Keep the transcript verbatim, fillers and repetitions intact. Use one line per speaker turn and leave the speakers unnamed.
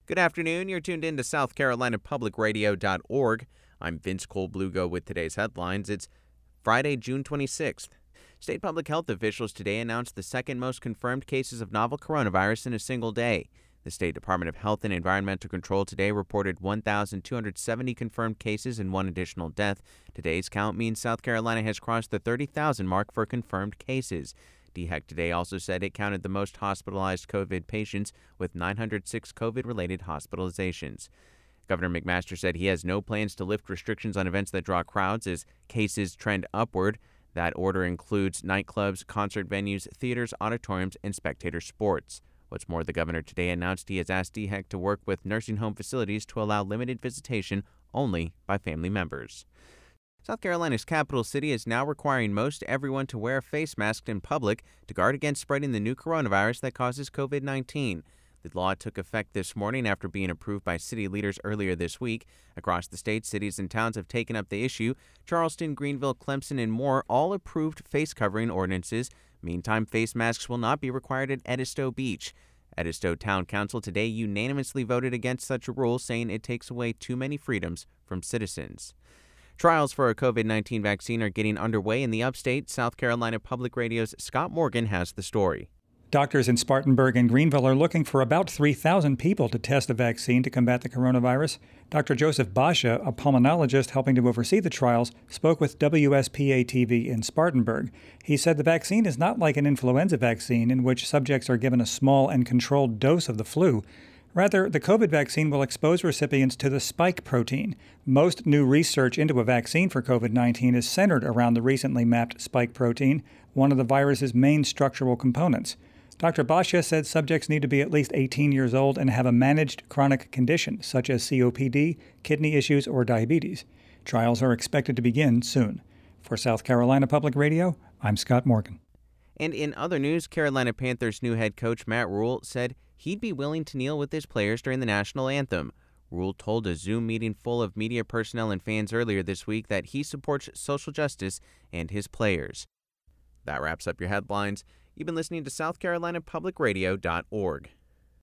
Good afternoon. You're tuned in to South Carolina Public Radio dot org. I'm Vince Colblugo with today's headlines. It's Friday, June twenty-sixth. State public health officials today announced the second most confirmed cases of novel coronavirus in a single day. The State Department of Health and Environmental Control today reported one thousand two hundred seventy confirmed cases and one additional death. Today's count means South Carolina has crossed the thirty thousand mark for confirmed cases. D H E C today also said it counted the most hospitalized COVID patients with nine hundred six COVID-related hospitalizations. Governor McMaster said he has no plans to lift restrictions on events that draw crowds as cases trend upward. That order includes nightclubs, concert venues, theaters, auditoriums, and spectator sports. What's more, the governor today announced he has asked D H E C to work with nursing home facilities to allow limited visitation only by family members. South Carolina's capital city is now requiring most everyone to wear a face mask in public to guard against spreading the new coronavirus that causes COVID nineteen. The law took effect this morning after being approved by city leaders earlier this week. Across the state, cities and towns have taken up the issue. Charleston, Greenville, Clemson, and more all approved face covering ordinances. Meantime, face masks will not be required at Edisto Beach. Edisto Town Council today unanimously voted against such a rule, saying it takes away too many freedoms from citizens. Trials for a COVID nineteen vaccine are getting underway in the upstate. South Carolina Public Radio's Scott Morgan has the story.
Doctors in Spartanburg and Greenville are looking for about three thousand people to test a vaccine to combat the coronavirus. Doctor Joseph Basha, a pulmonologist helping to oversee the trials, spoke with W S P A T V in Spartanburg. He said the vaccine is not like an influenza vaccine in which subjects are given a small and controlled dose of the flu. Rather, the COVID vaccine will expose recipients to the spike protein. Most new research into a vaccine for COVID nineteen is centered around the recently mapped spike protein, one of the virus's main structural components. Doctor Basha said subjects need to be at least eighteen years old and have a managed chronic condition, such as C O P D, kidney issues, or diabetes. Trials are expected to begin soon. For South Carolina Public Radio, I'm Scott Morgan.
And in other news, Carolina Panthers' new head coach Matt Rhule said he'd be willing to kneel with his players during the national anthem. Rhule told a Zoom meeting full of media personnel and fans earlier this week that he supports social justice and his players. That wraps up your headlines. You've been listening to South Carolina Public Radio dot org.